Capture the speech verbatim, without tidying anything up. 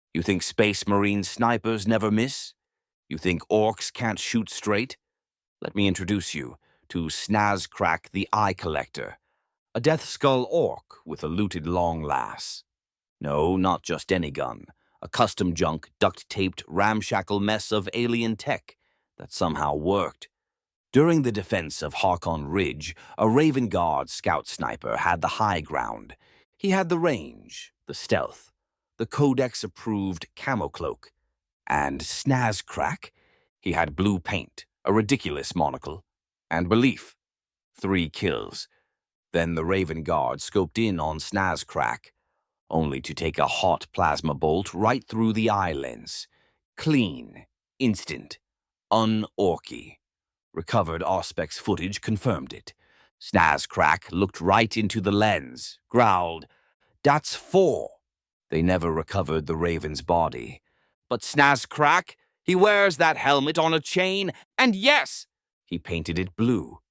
You think Space Marine snipers never miss? You think orcs can't shoot straight? Let me introduce you to Snazcrack the Eye Collector, a Death Skull orc with a looted long lass. No, not just any gun, a custom junk, duct-taped, ramshackle mess of alien tech that somehow worked. During the defense of Harkon Ridge, a Raven Guard scout sniper had the high ground. He had the range, the stealth, the Codex-approved camo cloak. And Snazcrack? He had blue paint, a ridiculous monocle, and belief. Three kills. Then the Raven Guard scoped in on Snazcrack, only to take a hot plasma bolt right through the eye lens. Clean, instant, un-orky. Recovered Auspex footage confirmed it. Snazcrack looked right into the lens, growled, "That's four." They never recovered the Raven's body. But Snazcrack, he wears that helmet on a chain, and yes, he painted it blue.